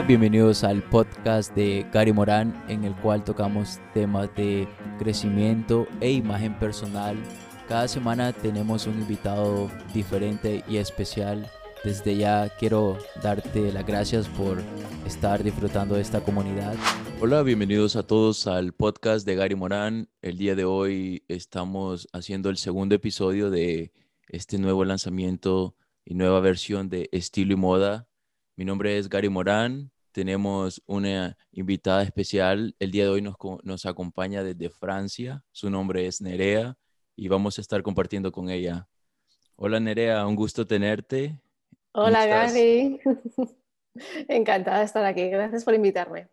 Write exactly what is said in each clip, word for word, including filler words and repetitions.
bienvenidos al podcast de Gary Morán, en el cual tocamos temas de crecimiento e imagen personal. Cada semana tenemos un invitado diferente y especial. Desde ya quiero darte las gracias por estar disfrutando de esta comunidad. Hola, bienvenidos a todos al podcast de Gary Morán. El día de hoy estamos haciendo el segundo episodio de este nuevo lanzamiento y nueva versión de Estilo y Moda. Mi nombre es Gary Morán. Tenemos una invitada especial. El día de hoy nos, nos acompaña desde Francia. Su nombre es Nerea y vamos a estar compartiendo con ella. Hola Nerea, un gusto tenerte. ¿Cómo Hola estás? Gary, encantada de estar aquí, gracias por invitarme.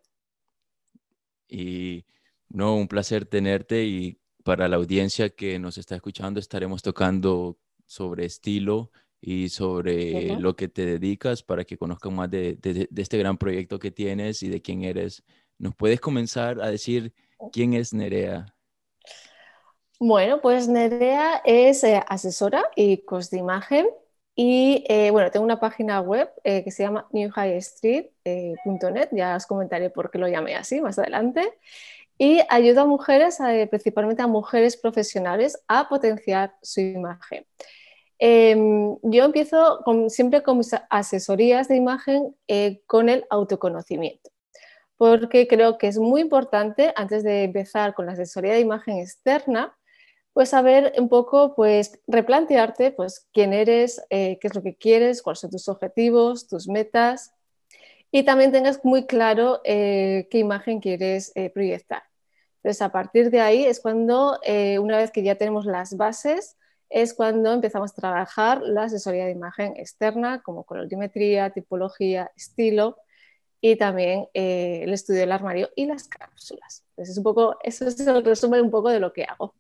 Y no, un placer tenerte, y para la audiencia que nos está escuchando estaremos tocando sobre estilo y sobre Uh-huh. lo que te dedicas para que conozcan más de, de, de este gran proyecto que tienes y de quién eres. ¿Nos puedes comenzar a decir quién es Nerea? Bueno, pues Nerea es eh, asesora y coach de imagen y eh, bueno, tengo una página web eh, que se llama new high street punto net, ya os comentaré por qué lo llamé así más adelante, y ayudo a mujeres, eh, principalmente a mujeres profesionales, a potenciar su imagen. Eh, yo empiezo con, siempre con mis asesorías de imagen eh, con el autoconocimiento, porque creo que es muy importante, antes de empezar con la asesoría de imagen externa, pues saber un poco, pues replantearte pues quién eres, eh, qué es lo que quieres, cuáles son tus objetivos, tus metas, y también tengas muy claro eh, qué imagen quieres eh, proyectar. Entonces, a partir de ahí es cuando, eh, una vez que ya tenemos las bases, es cuando empezamos a trabajar la asesoría de imagen externa, como colorimetría, tipología, estilo, y también eh, el estudio del armario y las cápsulas. Entonces, es un poco, eso es el resumen un poco de lo que hago.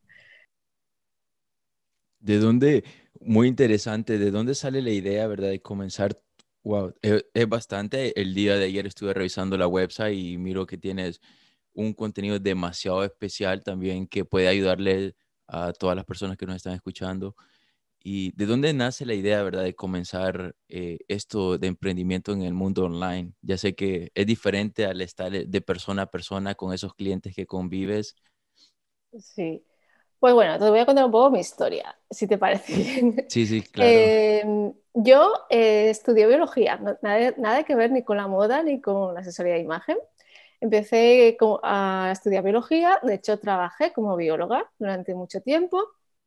¿De dónde, muy interesante, de dónde sale la idea, verdad, de comenzar? Wow, es, es bastante. El día de ayer estuve revisando la website y miro que tienes un contenido demasiado especial también que puede ayudarle a todas las personas que nos están escuchando. ¿Y de dónde nace la idea, verdad, de comenzar eh, esto de emprendimiento en el mundo online? Ya sé que es diferente al estar de persona a persona con esos clientes que convives. Sí. Pues bueno, te voy a contar un poco mi historia, si te parece bien. Sí, sí, claro. Eh, yo eh, estudié biología, no- nada, nada que ver ni con la moda ni con la asesoría de imagen. Empecé co- a estudiar biología, de hecho trabajé como bióloga durante mucho tiempo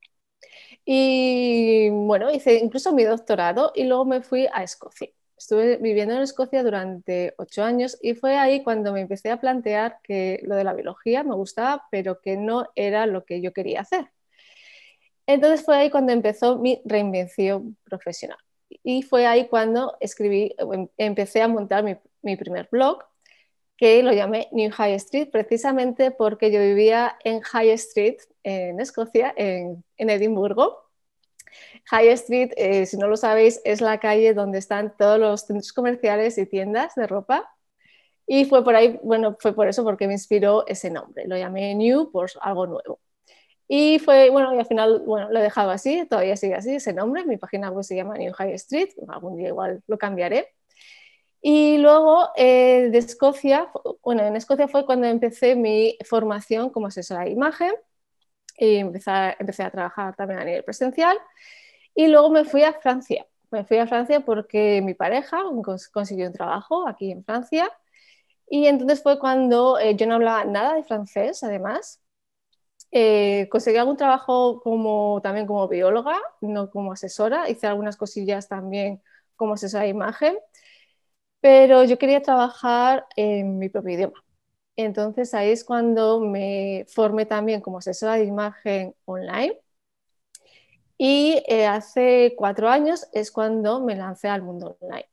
y bueno, hice incluso mi doctorado y luego me fui a Escocia. Estuve viviendo en Escocia durante ocho años y fue ahí cuando me empecé a plantear que lo de la biología me gustaba, pero que no era lo que yo quería hacer. Entonces fue ahí cuando empezó mi reinvención profesional. Y fue ahí cuando escribí, em, empecé a montar mi, mi primer blog, que lo llamé New High Street, precisamente porque yo vivía en High Street, en Escocia, en, en Edimburgo. High Street, eh, si no lo sabéis, es la calle donde están todos los centros comerciales y tiendas de ropa. Y fue por ahí, bueno, fue por eso porque me inspiró ese nombre. Lo llamé New por algo nuevo. Y fue, bueno, y al final, bueno, lo he dejado así, todavía sigue así ese nombre. Mi página web se llama New High Street, algún día igual lo cambiaré. Y luego eh, de Escocia, bueno, en Escocia fue cuando empecé mi formación como asesora de imagen y empecé, empecé a trabajar también a nivel presencial. Y luego me fui a Francia. Me fui a Francia porque mi pareja cons consiguió un trabajo aquí en Francia. Y entonces fue cuando eh, yo no hablaba nada de francés, además. Eh, conseguí algún trabajo como, también como bióloga, no como asesora. Hice algunas cosillas también como asesora de imagen, pero yo quería trabajar en mi propio idioma. Entonces ahí es cuando me formé también como asesora de imagen online y eh, hace cuatro años es cuando me lancé al mundo online.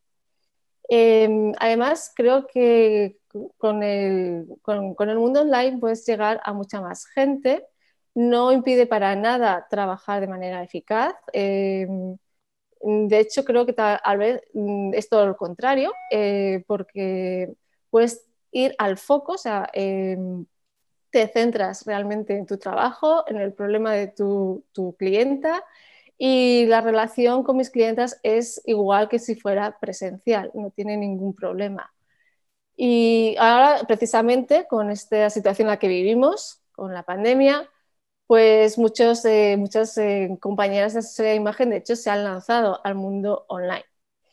Eh, además, creo que con el, con, con el mundo online puedes llegar a mucha más gente. No impide para nada trabajar de manera eficaz. Eh, de hecho, creo que tal vez es todo lo contrario, eh, porque puedes ir al foco, o sea, eh, te centras realmente en tu trabajo, en el problema de tu, tu clienta, y la relación con mis clientas es igual que si fuera presencial, no tiene ningún problema. Y ahora, precisamente, con esta situación en la que vivimos, con la pandemia, pues muchos, eh, muchas eh, compañeras de asesoría de imagen, de hecho, se han lanzado al mundo online.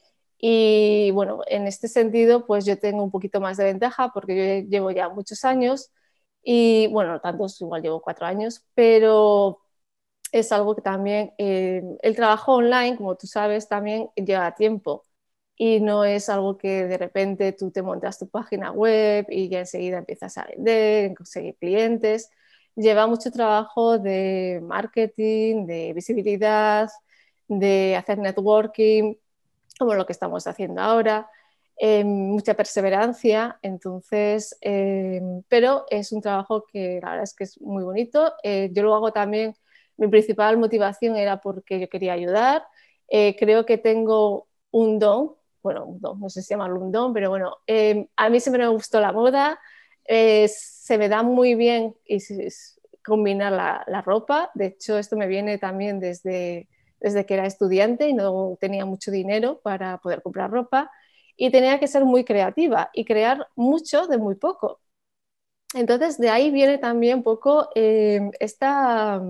Y bueno, en este sentido, pues yo tengo un poquito más de ventaja porque yo llevo ya muchos años y bueno, tantos, igual llevo cuatro años, pero es algo que también eh, el trabajo online, como tú sabes, también lleva tiempo y no es algo que de repente tú te montas tu página web y ya enseguida empiezas a vender, conseguir clientes. Lleva mucho trabajo de marketing, de visibilidad, de hacer networking, como lo que estamos haciendo ahora, eh, mucha perseverancia, entonces, eh, pero es un trabajo que la verdad es que es muy bonito. Eh, yo lo hago también, mi principal motivación era porque yo quería ayudar. Eh, creo que tengo un don, bueno, un don, no sé si llamarlo un don, pero bueno, eh, a mí siempre me gustó la moda, eh, se me da muy bien y, combinar la, la ropa, de hecho esto me viene también desde desde que era estudiante y no tenía mucho dinero para poder comprar ropa y tenía que ser muy creativa y crear mucho de muy poco. Entonces de ahí viene también un poco eh, esta,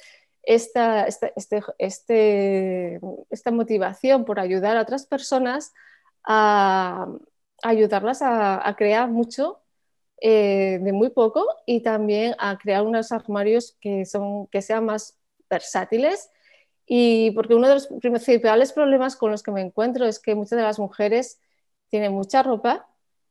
esta, esta, este, este, esta motivación por ayudar a otras personas a, a ayudarlas a, a, crear mucho eh, de muy poco y también a crear unos armarios que, son, que sean más versátiles. Y porque uno de los principales problemas con los que me encuentro es que muchas de las mujeres tienen mucha ropa,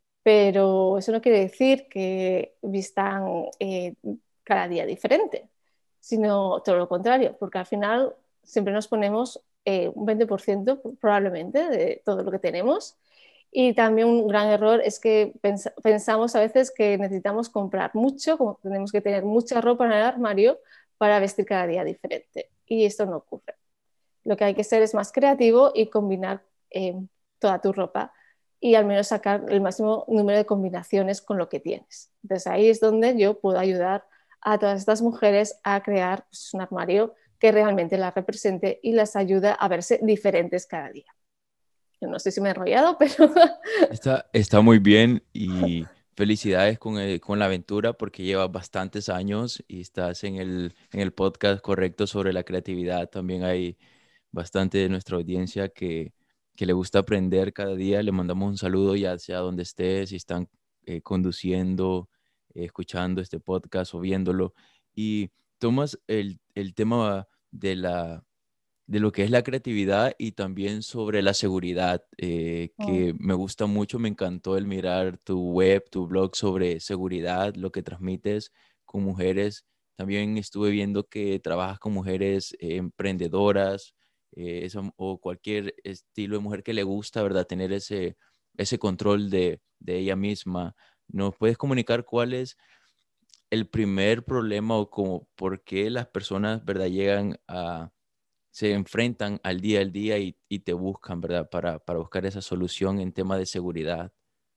pero eso no quiere decir que vistan eh, cada día diferente, sino todo lo contrario, porque al final siempre nos ponemos eh, un veinte por ciento probablemente de todo lo que tenemos. Y también un gran error es que pens pensamos a veces que necesitamos comprar mucho, como tenemos que tener mucha ropa en el armario para vestir cada día diferente. Y esto no ocurre. Lo que hay que ser es más creativo y combinar eh, toda tu ropa y al menos sacar el máximo número de combinaciones con lo que tienes. Entonces ahí es donde yo puedo ayudar a todas estas mujeres a crear pues, un armario que realmente las represente y las ayude a verse diferentes cada día. Yo no sé si me he enrollado, pero... Está, está muy bien y felicidades con, el- con la aventura porque llevas bastantes años y estás en el, en el podcast correcto sobre la creatividad. También hay bastante de nuestra audiencia que, que le gusta aprender cada día. Le mandamos un saludo ya sea donde estés, si están eh, conduciendo, eh, escuchando este podcast o viéndolo. Y tomas el, el tema de la de lo que es la creatividad y también sobre la seguridad, eh, que me gusta mucho, me encantó el mirar tu web, tu blog sobre seguridad, lo que transmites con mujeres. También estuve viendo que trabajas con mujeres eh, emprendedoras, eh, eso- o cualquier estilo de mujer que le gusta, ¿verdad? Tener ese, ese control de, de ella misma. ¿Nos puedes comunicar cuál es el primer problema o como por qué las personas, ¿verdad? Llegan a se enfrentan al día al día y, y te buscan, ¿verdad? Para, para buscar esa solución en tema de seguridad.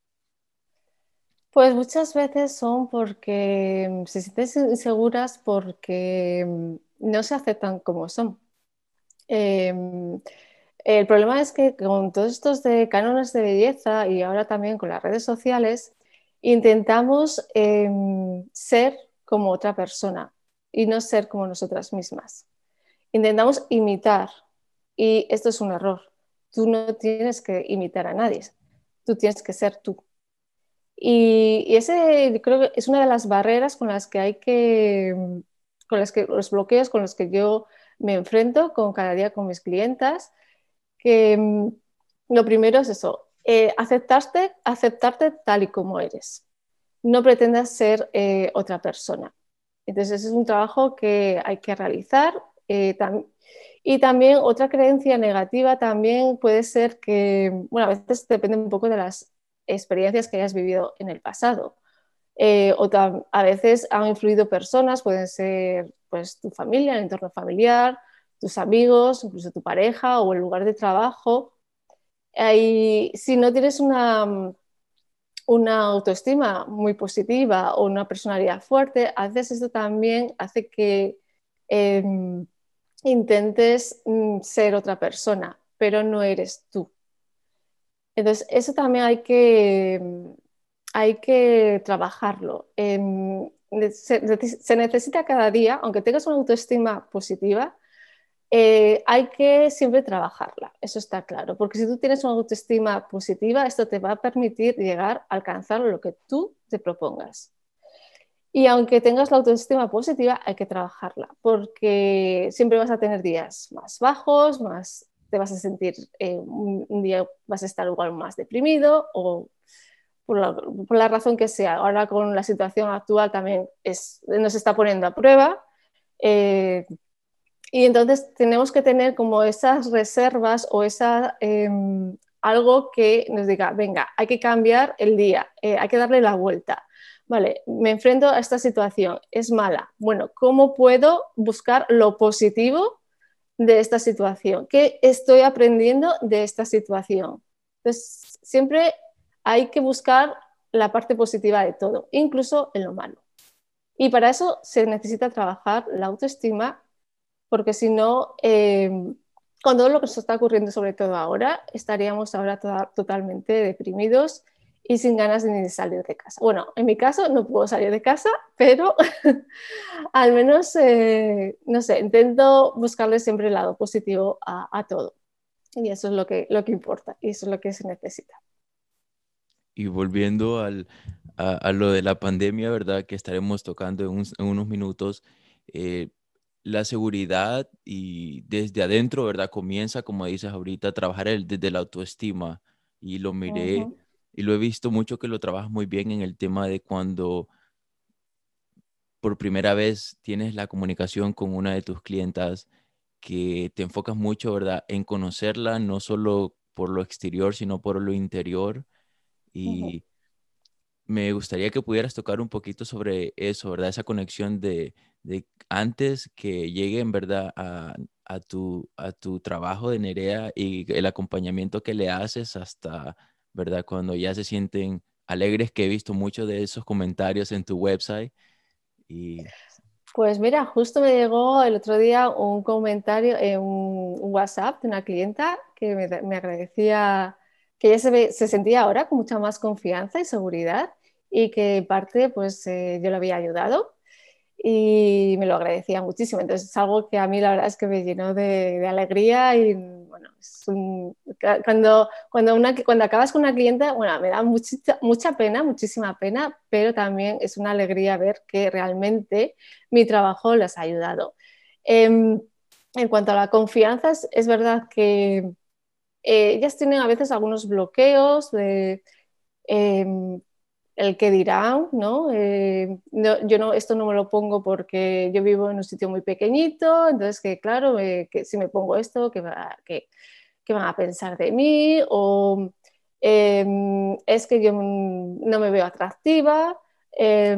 Pues muchas veces son porque mm, se sienten inseguras porque mm, no se aceptan como son. Eh, el problema es que con todos estos de cánones de belleza y ahora también con las redes sociales, intentamos eh, ser como otra persona y no ser como nosotras mismas. Intentamos imitar y esto es un error. Tú no tienes que imitar a nadie, tú tienes que ser tú. Y, y ese creo que es una de las barreras con las que hay que, con las que los bloqueos con los que yo me enfrento con cada día con mis clientas, que mm, lo primero es eso, eh, aceptarte, aceptarte tal y como eres. No pretendas ser eh, otra persona. Entonces, ese es un trabajo que hay que realizar. Eh, tam y también otra creencia negativa también puede ser que, bueno, a veces depende un poco de las experiencias que hayas vivido en el pasado. Eh, o a veces han influido personas, pueden ser pues, tu familia, el entorno familiar, tus amigos, incluso tu pareja o el lugar de trabajo. Y si no tienes una, una autoestima muy positiva o una personalidad fuerte, a veces esto también hace que eh, intentes mm, ser otra persona, pero no eres tú. Entonces, eso también hay que, hay que trabajarlo. Em, se, se necesita cada día, aunque tengas una autoestima positiva, eh, hay que siempre trabajarla, eso está claro, porque si tú tienes una autoestima positiva, esto te va a permitir llegar a alcanzar lo que tú te propongas. Y aunque tengas la autoestima positiva, hay que trabajarla, porque siempre vas a tener días más bajos, más te vas a sentir, eh, un, un día vas a estar igual más deprimido o por la, por la razón que sea. Ahora con la situación actual también es, nos está poniendo a prueba. Eh, y entonces tenemos que tener como esas reservas o esa, eh, algo que nos diga, venga, hay que cambiar el día, eh, hay que darle la vuelta. Vale, me enfrento a esta situación, es mala. Bueno, ¿cómo puedo buscar lo positivo de esta situación? ¿Qué estoy aprendiendo de esta situación? Entonces, siempre hay que buscar la parte positiva de todo, incluso en lo malo. Y para eso se necesita trabajar la autoestima, porque si no, eh, con todo lo que nos está ocurriendo, sobre todo ahora, estaríamos ahora to totalmente deprimidos y sin ganas de ni de salir de casa. Bueno, en mi caso no puedo salir de casa, pero al menos, eh, no sé, intento buscarle siempre el lado positivo a, a todo. Y eso es lo que, lo que importa y eso es lo que se necesita. Y volviendo al, a, a lo de la pandemia, ¿verdad? Que estaremos tocando en, un- en unos minutos, eh, la seguridad y desde adentro, ¿verdad? Comienza, como dices ahorita, a trabajar el, desde la autoestima. Y lo Uh miré -huh, y lo he visto mucho que lo trabajas muy bien en el tema de cuando por primera vez tienes la comunicación con una de tus clientas, que te enfocas mucho, ¿verdad? En conocerla, no solo por lo exterior, sino por lo interior. uh -huh. Y me gustaría que pudieras tocar un poquito sobre eso, ¿verdad? Esa conexión de, de antes que lleguen, ¿verdad? A, a tu, a tu trabajo de Nerea y el acompañamiento que le haces hasta, ¿verdad? Cuando ya se sienten alegres, que he visto muchos de esos comentarios en tu website. Y Pues mira, justo me llegó el otro día un comentario, eh, un, un WhatsApp de una clienta que me, me agradecía que ella se, ve- se sentía ahora con mucha más confianza y seguridad y que en parte pues eh, yo le había ayudado y me lo agradecía muchísimo. Entonces es algo que a mí la verdad es que me llenó de, de alegría y bueno, es un- cuando, cuando, una, cuando acabas con una clienta, bueno, me da muchita, mucha pena, muchísima pena, pero también es una alegría ver que realmente mi trabajo les ha ayudado. Eh, en cuanto a la confianza, es, es verdad que eh, ellas tienen a veces algunos bloqueos de... Eh, el que dirán, ¿no? Eh, no, yo no, esto no me lo pongo porque yo vivo en un sitio muy pequeñito, entonces que claro, eh, que si me pongo esto, ¿qué, va, que, que van a pensar de mí? O eh, es que yo no me veo atractiva, eh,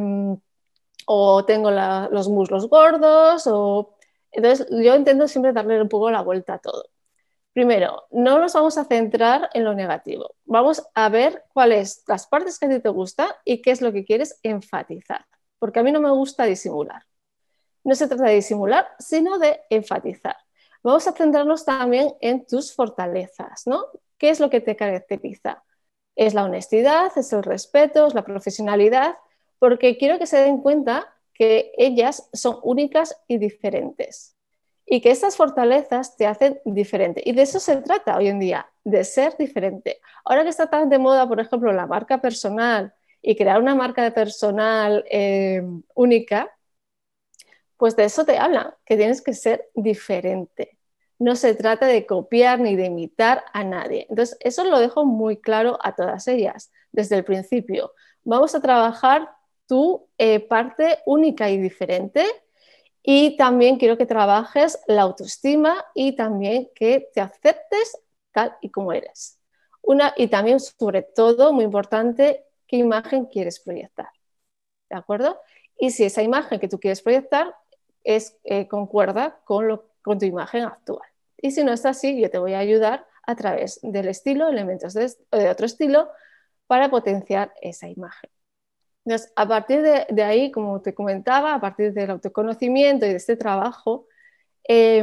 o tengo la, los muslos gordos, o... Entonces yo intento siempre darle un poco la vuelta a todo. Primero, no nos vamos a centrar en lo negativo. Vamos a ver cuáles las partes que a ti te gustan y qué es lo que quieres enfatizar. Porque a mí no me gusta disimular. No se trata de disimular, sino de enfatizar. Vamos a centrarnos también en tus fortalezas, ¿no? ¿Qué es lo que te caracteriza? Es la honestidad, es el respeto, es la profesionalidad, porque quiero que se den cuenta que ellas son únicas y diferentes y que estas fortalezas te hacen diferente. Y de eso se trata hoy en día, de ser diferente. Ahora que está tan de moda, por ejemplo, la marca personal y crear una marca personal eh, única, pues de eso te hablan, que tienes que ser diferente. No se trata de copiar ni de imitar a nadie. Entonces, eso lo dejo muy claro a todas ellas desde el principio. Vamos a trabajar tu eh, parte única y diferente y también quiero que trabajes la autoestima y también que te aceptes tal y como eres. Una, y también, sobre todo, muy importante, qué imagen quieres proyectar. ¿De acuerdo? Y si esa imagen que tú quieres proyectar es, eh, concuerda con, lo, con tu imagen actual. Y si no está así, yo te voy a ayudar a través del estilo, elementos de, de otro estilo, para potenciar esa imagen. Entonces, a partir de, de, ahí, como te comentaba, a partir del autoconocimiento y de este trabajo, eh,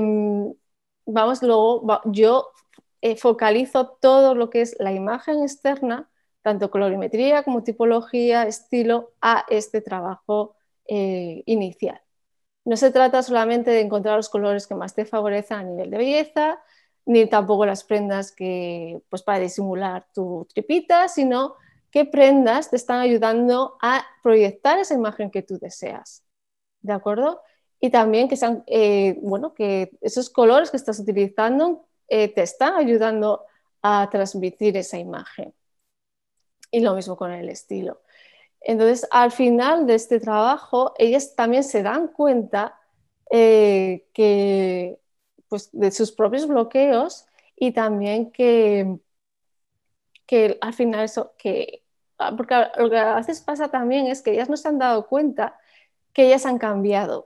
vamos luego, va, yo eh, focalizo todo lo que es la imagen externa tanto colorimetría como tipología, estilo, a este trabajo eh, inicial. No se trata solamente de encontrar los colores que más te favorecen a nivel de belleza, ni tampoco las prendas que, pues, para disimular tu tripita, sino qué prendas te están ayudando a proyectar esa imagen que tú deseas. ¿De acuerdo? Y también que, sean, eh, bueno, que esos colores que estás utilizando eh, te están ayudando a transmitir esa imagen. Y lo mismo con el estilo. Entonces, al final de este trabajo, ellas también se dan cuenta eh, que, pues, de sus propios bloqueos y también que, que al final eso, que, porque lo que a veces pasa también es que ellas no se han dado cuenta que ellas han cambiado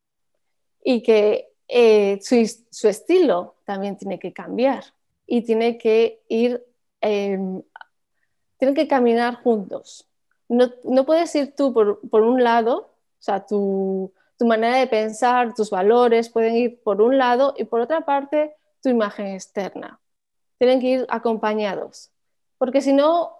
y que eh, su, su, estilo también tiene que cambiar y tiene que ir, eh, tienen que caminar juntos. No, no puedes ir tú por, por un lado, o sea, tu, tu manera de pensar, tus valores pueden ir por un lado y por otra parte tu imagen externa. Tienen que ir acompañados, porque si no,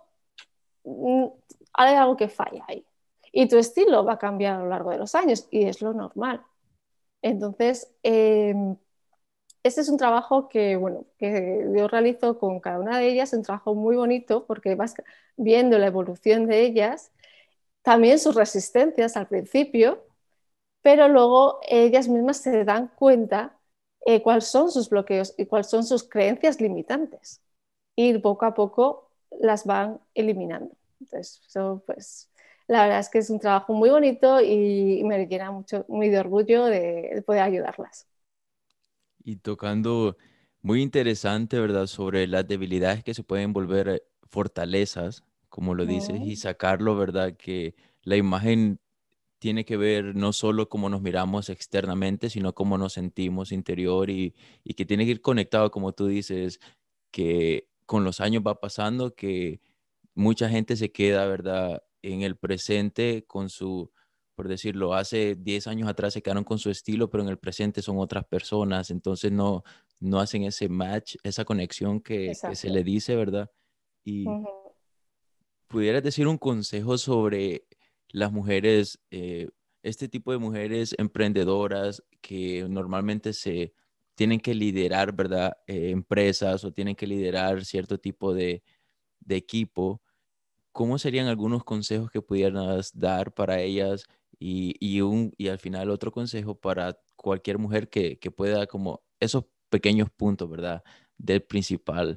hay algo que falla ahí. Y tu estilo va a cambiar a lo largo de los años y es lo normal. Entonces, eh, este es un trabajo que, bueno, que yo realizo con cada una de ellas, un trabajo muy bonito porque vas viendo la evolución de ellas, también sus resistencias al principio, pero luego ellas mismas se dan cuenta eh, cuáles son sus bloqueos y cuáles son sus creencias limitantes. Y poco a poco las van eliminando. Entonces, eso, pues, la verdad es que es un trabajo muy bonito y me llena mucho, muy de orgullo de, de poder ayudarlas. Y tocando muy interesante, ¿verdad? Sobre las debilidades que se pueden volver eh, fortalezas, como lo dices, y Mm. sacarlo, ¿verdad? Que la imagen tiene que ver no solo cómo nos miramos externamente, sino cómo nos sentimos interior y, y que tiene que ir conectado, como tú dices, que con los años va pasando, que mucha gente se queda, ¿verdad? En el presente con su, por decirlo, hace diez años atrás se quedaron con su estilo, pero en el presente son otras personas, entonces no, no hacen ese match, esa conexión que, que se Exacto. le dice, ¿verdad? Y Uh-huh. ¿pudieras decir un consejo sobre las mujeres, eh, este tipo de mujeres emprendedoras que normalmente se tienen que liderar, ¿verdad? Eh, empresas o tienen que liderar cierto tipo de, de equipo? ¿Cómo serían algunos consejos que pudieras dar para ellas y, y, un, y al final otro consejo para cualquier mujer que, que pueda como esos pequeños puntos, ¿verdad? Del principal.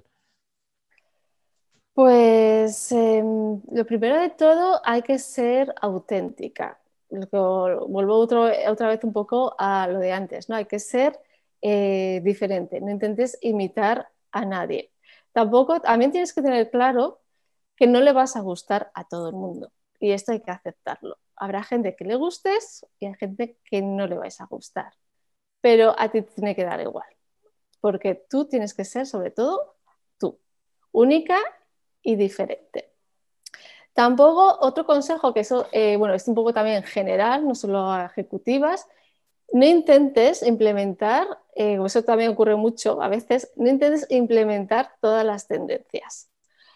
Pues eh, lo primero de todo hay que ser auténtica. Lo que, vuelvo otro, otra vez un poco a lo de antes, ¿no? Hay que ser eh, diferente, no intentes imitar a nadie. Tampoco, también tienes que tener claro que no le vas a gustar a todo el mundo y esto hay que aceptarlo. Habrá gente que le gustes y hay gente que no le vais a gustar, pero a ti te tiene que dar igual, porque tú tienes que ser sobre todo tú, única y diferente. Tampoco, otro consejo, que eso, eh, bueno, es un poco también general, no solo a ejecutivas, no intentes implementar, eh, eso también ocurre mucho a veces, no intentes implementar todas las tendencias,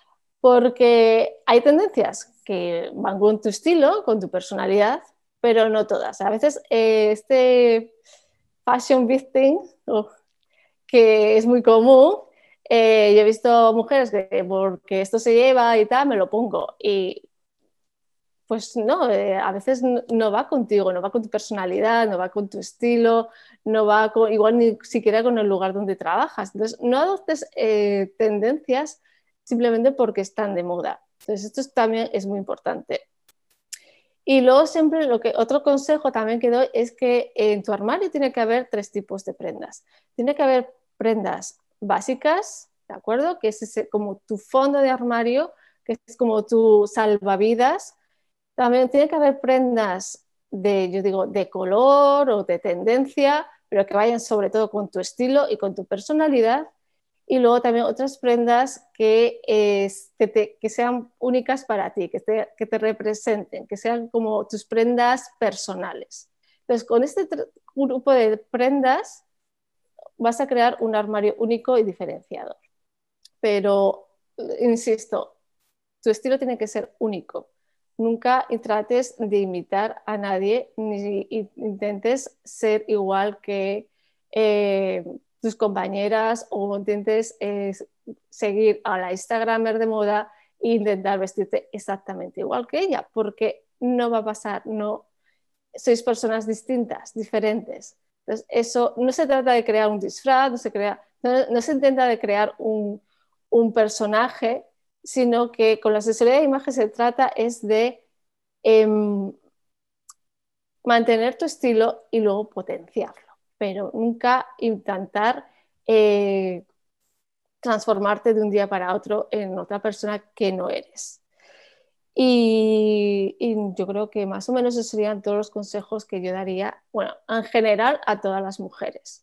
porque hay tendencias que van con tu estilo, con tu personalidad, pero no todas. A veces eh, este fashion victim, oh, que es muy común, eh, yo he visto mujeres que porque esto se lleva y tal, me lo pongo. Y pues no, eh, a veces no, no, va contigo, no va con tu personalidad, no va con tu estilo, no va con, igual ni siquiera con el lugar donde trabajas. Entonces, no adoptes eh, tendencias simplemente porque están de moda. Entonces, esto es, también es muy importante. Y luego siempre lo que otro consejo también que doy es que en tu armario tiene que haber tres tipos de prendas. Tiene que haber prendas básicas, ¿de acuerdo? Que es ese, como tu fondo de armario, que es como tu salvavidas. También tiene que haber prendas de, yo digo, de color o de tendencia, pero que vayan sobre todo con tu estilo y con tu personalidad. Y luego también otras prendas que, eh, que, te, que sean únicas para ti, que te, que te representen, que sean como tus prendas personales. Entonces, con este grupo de prendas vas a crear un armario único y diferenciador. Pero, insisto, Tu estilo tiene que ser único. Nunca trates de imitar a nadie ni intentes ser igual que eh, tus compañeras o intentes eh, seguir a la Instagramer de moda e intentar vestirte exactamente igual que ella, porque no va a pasar, no sois personas distintas, diferentes. Entonces, eso no se trata de crear un disfraz, no se, crea, no, no se intenta de crear un, un, personaje, sino que con la asesoría de imagen se trata es de eh, mantener tu estilo y luego potenciarlo, pero nunca intentar eh, transformarte de un día para otro en otra persona que no eres. Y, y, yo creo que más o menos esos serían todos los consejos que yo daría, bueno, en general a todas las mujeres.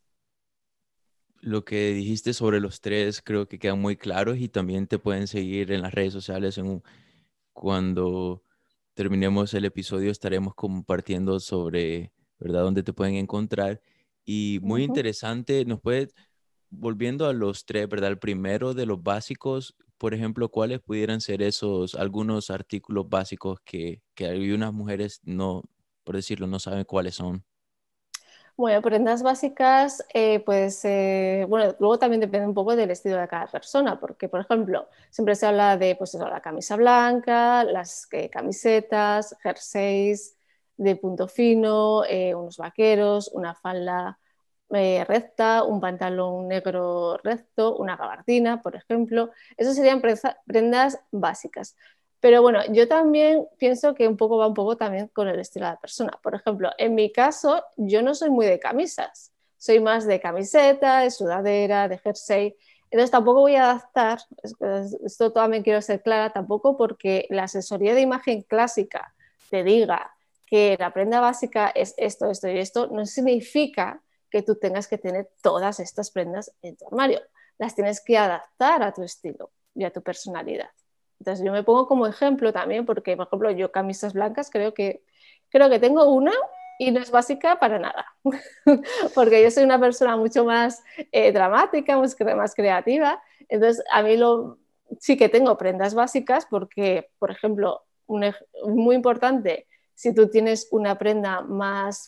Lo que dijiste sobre los tres creo que quedan muy claros y también te pueden seguir en las redes sociales. En un, cuando terminemos el episodio estaremos compartiendo sobre, ¿verdad?, dónde te pueden encontrar. Y muy Uh-huh. interesante, nos puede, volviendo a los tres, ¿verdad? El primero de los básicos, por ejemplo, ¿cuáles pudieran ser esos, algunos artículos básicos que, que algunas mujeres no, por decirlo, no saben cuáles son? Bueno, prendas básicas, eh, pues, eh, bueno, luego también depende un poco del estilo de cada persona, porque, por ejemplo, siempre se habla de, pues eso, la camisa blanca, las eh, camisetas, jerseys de punto fino, eh, unos vaqueros, una falda eh, recta, un pantalón negro recto, una gabardina, por ejemplo. Esas serían prendas básicas. Pero bueno, yo también pienso que un poco va un poco también con el estilo de la persona. Por ejemplo, en mi caso, yo no soy muy de camisas. Soy más de camiseta, de sudadera, de jersey. Entonces tampoco voy a adaptar, esto también quiero ser clara, tampoco porque la asesoría de imagen clásica te diga que la prenda básica es esto, esto y esto, no significa que tú tengas que tener todas estas prendas en tu armario. Las tienes que adaptar a tu estilo y a tu personalidad. Entonces yo me pongo como ejemplo también porque, por ejemplo, yo camisas blancas creo que, creo que tengo una y no es básica para nada, porque yo soy una persona mucho más eh, dramática, más creativa, entonces a mí lo, sí que tengo prendas básicas porque, por ejemplo, un, muy importante, si tú tienes una prenda más,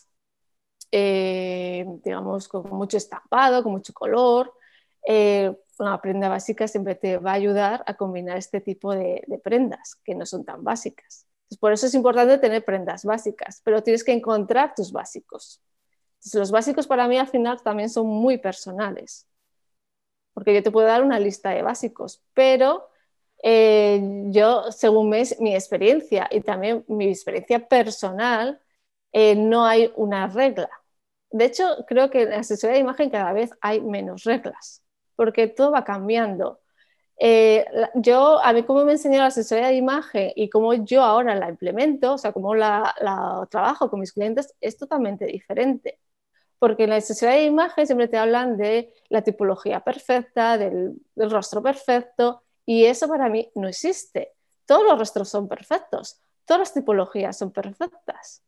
eh, digamos, con mucho estampado, con mucho color, eh, una prenda básica siempre te va a ayudar a combinar este tipo de, de prendas que no son tan básicas. Entonces, por eso es importante tener prendas básicas, pero tienes que encontrar tus básicos. Entonces, los básicos para mí al final también son muy personales, porque yo te puedo dar una lista de básicos, pero eh, yo, según mi, mi, experiencia y también mi experiencia personal, eh, no hay una regla. De hecho, creo que en la asesoría de imagen cada vez hay menos reglas, porque todo va cambiando. Eh, yo, a mí cómo me enseñó la asesoría de imagen y cómo yo ahora la implemento, o sea, cómo la, la trabajo con mis clientes, es totalmente diferente. Porque en la asesoría de imagen siempre te hablan de la tipología perfecta, del, del rostro perfecto, y eso para mí no existe. Todos los rostros son perfectos, todas las tipologías son perfectas.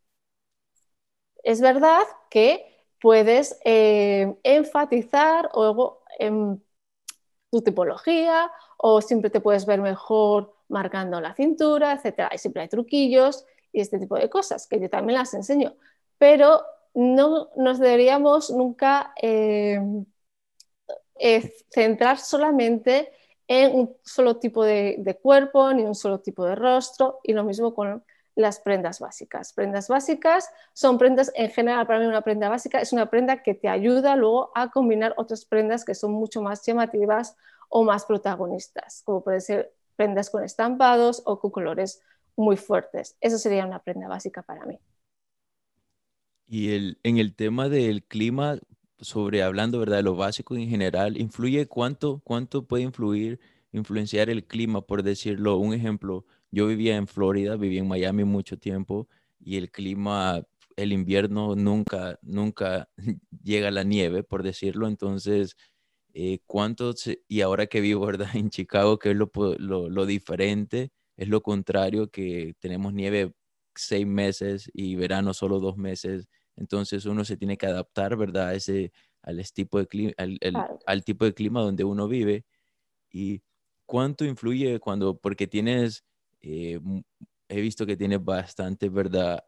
Es verdad que puedes eh, enfatizar o en tu tipología o siempre te puedes ver mejor marcando la cintura, etcétera. Y siempre hay truquillos y este tipo de cosas que yo también las enseño. Pero no nos deberíamos nunca eh, eh, centrar solamente en un solo tipo de, de cuerpo ni un solo tipo de rostro, y lo mismo con las prendas básicas. Prendas básicas son prendas, en general para mí una prenda básica es una prenda que te ayuda luego a combinar otras prendas que son mucho más llamativas o más protagonistas, como pueden ser prendas con estampados o con colores muy fuertes. Eso sería una prenda básica para mí. Y el, en el tema del clima, sobre hablando, ¿verdad?, de lo básico en general, ¿influye cuánto, cuánto puede influir, influenciar el clima, por decirlo? Un ejemplo, yo vivía en Florida, viví en Miami mucho tiempo y el clima, el invierno nunca, nunca llega la nieve, por decirlo. Entonces, eh, ¿cuánto se- y ahora que vivo, ¿verdad?, en Chicago, que es lo, po- lo, lo diferente, es lo contrario, que tenemos nieve seis meses y verano solo dos meses. Entonces uno se tiene que adaptar, ¿verdad?, a ese, al, tipo de clima, al, el- Claro. al tipo de clima donde uno vive. Y cuánto influye cuando, porque tienes eh, m- he visto que tienes bastante, ¿verdad?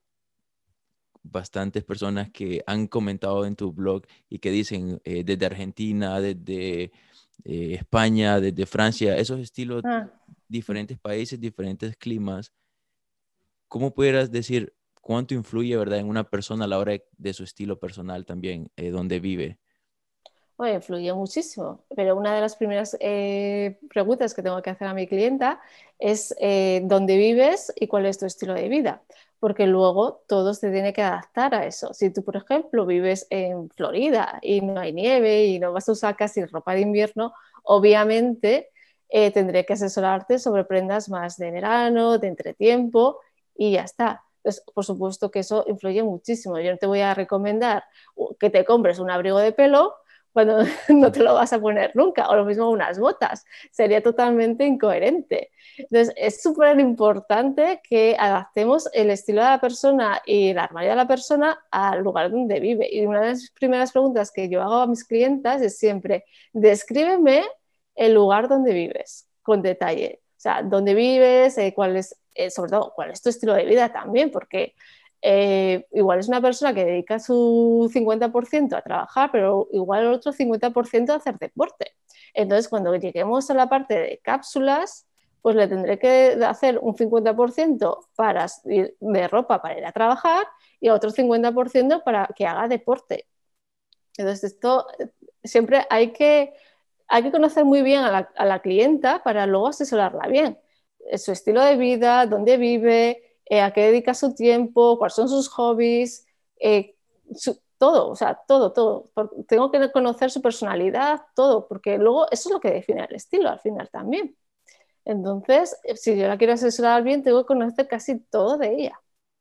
Bastantes personas que han comentado en tu blog y que dicen eh, desde Argentina, desde eh, España, desde Francia, esos estilos, Ah. diferentes países, diferentes climas. ¿Cómo pudieras decir cuánto influye, verdad, en una persona a la hora de, de su estilo personal también, eh, donde vive? Bueno, influye muchísimo, pero una de las primeras eh, preguntas que tengo que hacer a mi clienta es eh, dónde vives y cuál es tu estilo de vida, porque luego todo se tiene que adaptar a eso. Si tú, por ejemplo, vives en Florida y no hay nieve y no vas a usar casi ropa de invierno, obviamente eh, tendré que asesorarte sobre prendas más de verano, de entretiempo y ya está. Entonces, por supuesto que eso influye muchísimo. Yo no te voy a recomendar que te compres un abrigo de pelo cuando no te lo vas a poner nunca, o lo mismo unas botas, sería totalmente incoherente. Entonces, es súper importante que adaptemos el estilo de la persona y el armario de la persona al lugar donde vive. Y una de las primeras preguntas que yo hago a mis clientas es siempre, descríbeme el lugar donde vives, con detalle. O sea, dónde vives, eh, cuál es, eh, sobre todo, cuál es tu estilo de vida también, porque eh, igual es una persona que dedica su cincuenta por ciento a trabajar, pero igual el otro cincuenta por ciento a hacer deporte. Entonces, cuando lleguemos a la parte de cápsulas, pues le tendré que hacer un cincuenta por ciento para ir de ropa para ir a trabajar y otro cincuenta por ciento para que haga deporte. Entonces, esto siempre hay que, hay que conocer muy bien a la, a la clienta para luego asesorarla bien. Su estilo de vida, dónde vive, eh, a qué dedica su tiempo, cuáles son sus hobbies, eh, su, todo, o sea, todo, todo. Tengo que conocer su personalidad, todo, porque luego eso es lo que define el estilo al final también. Entonces, si yo la quiero asesorar bien, tengo que conocer casi todo de ella.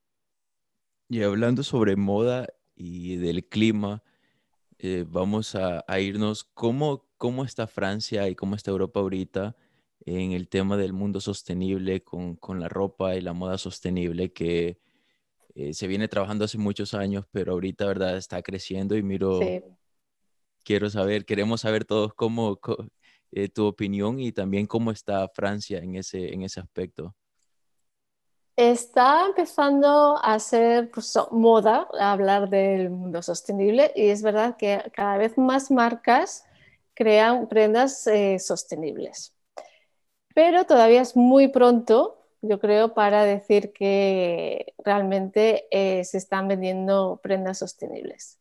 Y hablando sobre moda y del clima, eh, vamos a, a irnos. ¿Cómo, cómo está Francia y cómo está Europa ahorita en el tema del mundo sostenible con, con la ropa y la moda sostenible que eh, se viene trabajando hace muchos años, pero ahorita, ¿verdad? Está creciendo y miro, Sí. quiero saber, queremos saber todos cómo, co- eh, tu opinión y también cómo está Francia en ese, en ese aspecto. Está empezando a ser pues, so- moda hablar del mundo sostenible y es verdad que cada vez más marcas crean prendas eh, sostenibles. Pero todavía es muy pronto, yo creo, para decir que realmente eh, se están vendiendo prendas sostenibles.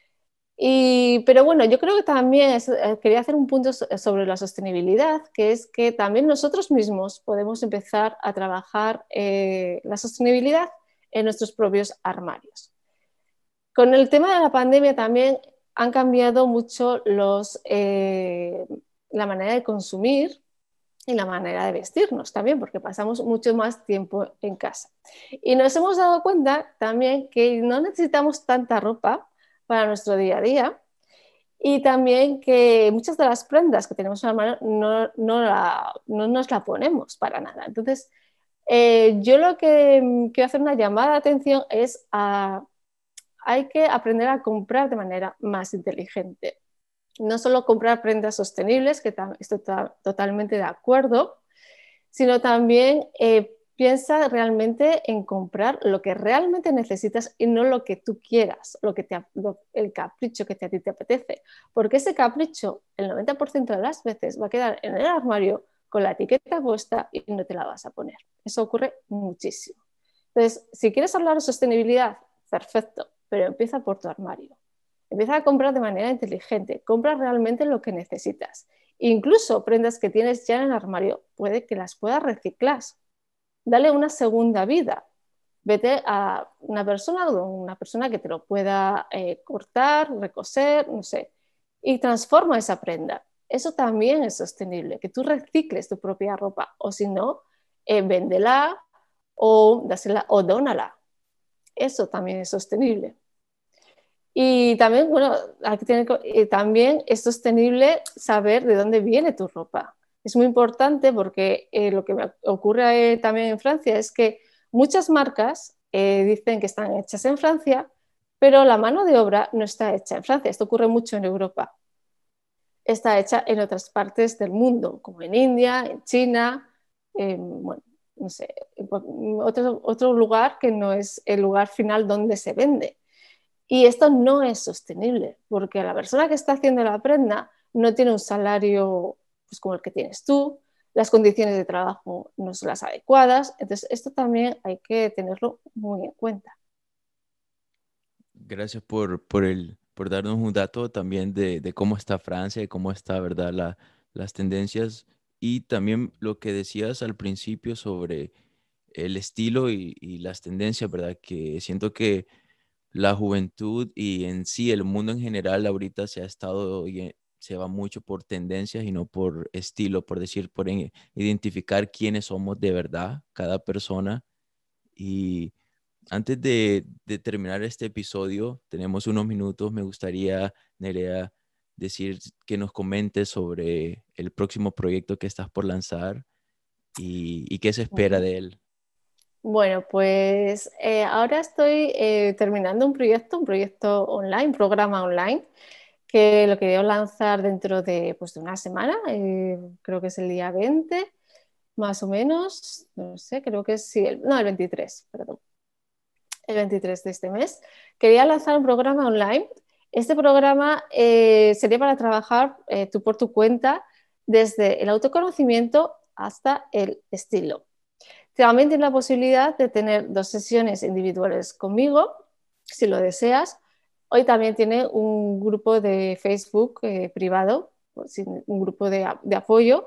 Y, pero bueno, yo creo que también es, eh, quería hacer un punto so- sobre la sostenibilidad, que es que también nosotros mismos podemos empezar a trabajar eh, la sostenibilidad en nuestros propios armarios. Con el tema de la pandemia también han cambiado mucho los, eh, la manera de consumir y la manera de vestirnos también, porque pasamos mucho más tiempo en casa. Y nos hemos dado cuenta también que no necesitamos tanta ropa para nuestro día a día y también que muchas de las prendas que tenemos en la mano no, no, la, no nos la ponemos para nada. Entonces, eh, yo lo que quiero hacer una llamada de atención es a, hay que aprender a comprar de manera más inteligente. No solo comprar prendas sostenibles, que estoy totalmente de acuerdo, sino también eh, piensa realmente en comprar lo que realmente necesitas y no lo que tú quieras, lo que te, lo, el capricho que te, a ti te apetece. Porque ese capricho, el noventa por ciento de las veces, va a quedar en el armario con la etiqueta puesta y no te la vas a poner. Eso ocurre muchísimo. Entonces, si quieres hablar de sostenibilidad, perfecto, pero empieza por tu armario. Empieza a comprar de manera inteligente, compra realmente lo que necesitas. Incluso prendas que tienes ya en el armario, puede que las puedas reciclar. Dale una segunda vida. Vete a una persona o una persona que te lo pueda eh, cortar, recoser, no sé, y transforma esa prenda. Eso también es sostenible, que tú recicles tu propia ropa, o si no, eh, véndela o, dásela, o dónala. Eso también es sostenible. Y también, bueno, aquí tiene, eh, también es sostenible saber de dónde viene tu ropa. Es muy importante porque eh, lo que me ocurre eh, también en Francia es que muchas marcas eh, dicen que están hechas en Francia, pero la mano de obra no está hecha en Francia. Esto ocurre mucho en Europa. Está hecha en otras partes del mundo, como en India, en China, eh, bueno, no sé, otro, otro lugar que no es el lugar final donde se vende. Y esto no es sostenible, porque la persona que está haciendo la prenda no tiene un salario pues, como el que tienes tú, las condiciones de trabajo no son las adecuadas, entonces esto también hay que tenerlo muy en cuenta. Gracias por, por, el, por darnos un dato también de, de cómo está Francia y cómo está, ¿verdad? La, las tendencias y también lo que decías al principio sobre el estilo y, y las tendencias, ¿verdad? Que siento que la juventud y en sí el mundo en general ahorita se ha estado, y se va mucho por tendencias y no por estilo, por decir, por en- identificar quiénes somos de verdad, cada persona. Y antes de, de terminar este episodio, tenemos unos minutos, me gustaría, Nerea, decir que nos comentes sobre el próximo proyecto que estás por lanzar y, y qué se espera Bueno, de él. bueno pues eh, ahora estoy eh, terminando un proyecto, un proyecto online, un programa online, que lo quería lanzar dentro de, pues, de una semana, eh, creo que es el día veinte más o menos, no sé, creo que es, sí, el, no, el veintitrés, perdón, el veintitrés de este mes. Quería lanzar un programa online. Este programa eh, sería para trabajar eh, tú por tu cuenta desde el autoconocimiento hasta el estilo. También tienes la posibilidad de tener dos sesiones individuales conmigo, si lo deseas. Hoy también tiene un grupo de Facebook eh, privado, un grupo de, de apoyo.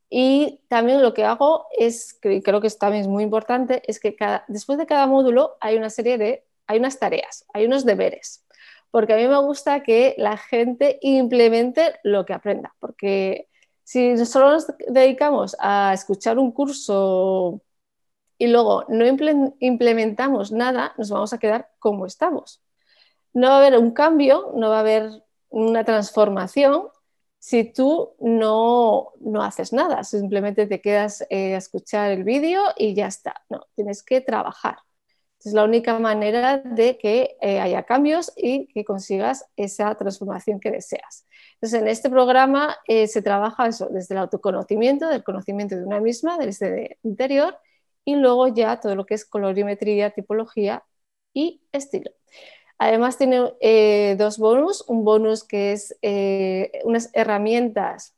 Y también lo que hago es, que creo que también es muy importante, es que cada, después de cada módulo hay una serie de, hay unas tareas, hay unos deberes, porque a mí me gusta que la gente implemente lo que aprenda, porque si solo nos dedicamos a escuchar un curso y luego no implementamos nada, nos vamos a quedar como estamos. No va a haber un cambio, no va a haber una transformación si tú no, no haces nada, simplemente te quedas eh, a escuchar el vídeo y ya está. No, tienes que trabajar. Es la única manera de que eh, haya cambios y que consigas esa transformación que deseas. Entonces, en este programa eh, se trabaja eso, desde el autoconocimiento, del conocimiento de una misma, desde el interior, y luego ya todo lo que es colorimetría, tipología y estilo. Además tiene eh, dos bonus, un bonus que es eh, unas herramientas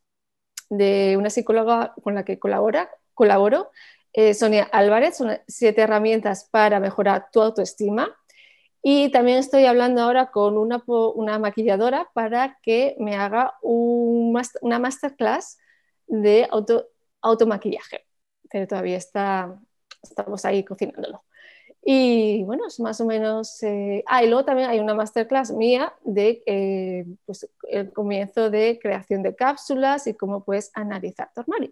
de una psicóloga con la que colabora, colaboro, eh, Sonia Álvarez, son siete herramientas para mejorar tu autoestima. Y también estoy hablando ahora con una, una maquilladora para que me haga un, una masterclass de auto, automaquillaje, pero todavía está, estamos ahí cocinándolo. Y bueno, es más o menos... Eh... Ah, y luego también hay una masterclass mía de eh, pues, el comienzo de creación de cápsulas y cómo puedes analizar tu armario.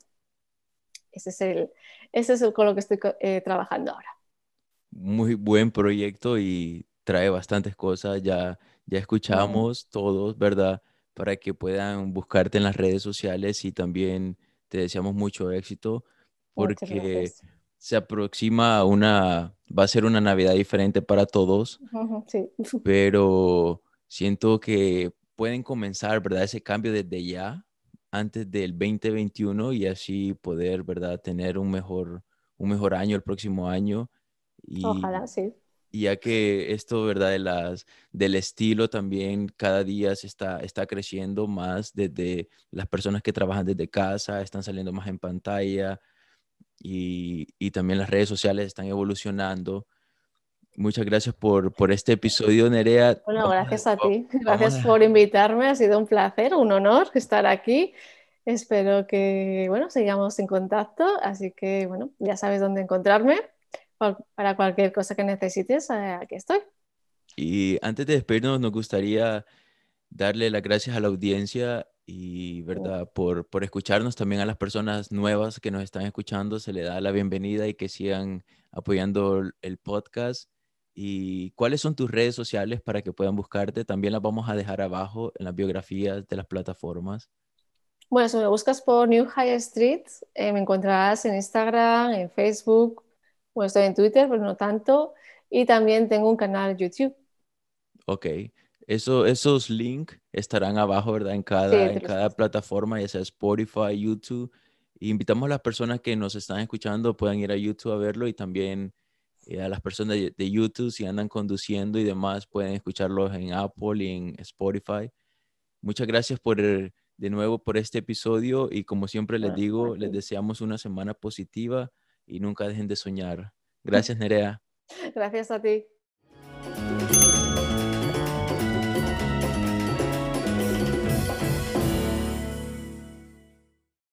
Ese es, el, ese es el con lo que estoy eh, trabajando ahora. Muy buen proyecto y trae bastantes cosas. Ya, ya Mm, escuchamos todos, ¿verdad? Para que puedan buscarte en las redes sociales y también te deseamos mucho éxito muchas porque gracias. se aproxima una, va a ser una Navidad diferente para todos, Uh-huh, sí. pero siento que pueden comenzar, ¿verdad? Ese cambio desde ya, antes del dos mil veintiuno y así poder, ¿verdad? Tener un mejor, un mejor año el próximo año. Y Ojalá, sí. y ya que esto, ¿verdad? De las, del estilo también cada día se está, está creciendo más desde las personas que trabajan desde casa, están saliendo más en pantalla y, y también las redes sociales están evolucionando. Muchas gracias por, por este episodio, Nerea. Bueno, Vamos a, gracias a va- ti. vamos Gracias por a, invitarme. Ha sido un placer, un honor estar aquí. Espero que, bueno, sigamos en contacto. Así que, bueno, ya sabes dónde encontrarme. Para cualquier cosa que necesites, eh, aquí estoy. y antes de despedirnos, nos gustaría darle las gracias a la audiencia y, ¿verdad? Por, por escucharnos, también a las personas nuevas que nos están escuchando, se le da la bienvenida y que sigan apoyando el el podcast. ¿Y cuáles son tus redes sociales para que puedan buscarte? También las vamos a dejar abajo en las biografías de las plataformas. Bueno, si me buscas por New High Street, eh, me encontrarás en Instagram, en Facebook, bueno, estoy en Twitter, pero no tanto, y también tengo un canal YouTube. Ok. Eso, esos links estarán abajo, ¿verdad? En Sí, cada, te en los cada paso. plataforma, ya sea Spotify, YouTube. Y invitamos a las personas que nos están escuchando, puedan ir a YouTube a verlo y también eh, a las personas de, de YouTube, si andan conduciendo y demás, pueden escucharlos en Apple y en Spotify. Muchas gracias por, eh, de nuevo por este episodio y como siempre les Bueno, digo, les aquí. deseamos una semana positiva y nunca dejen de soñar. Gracias, Nerea. Gracias a ti.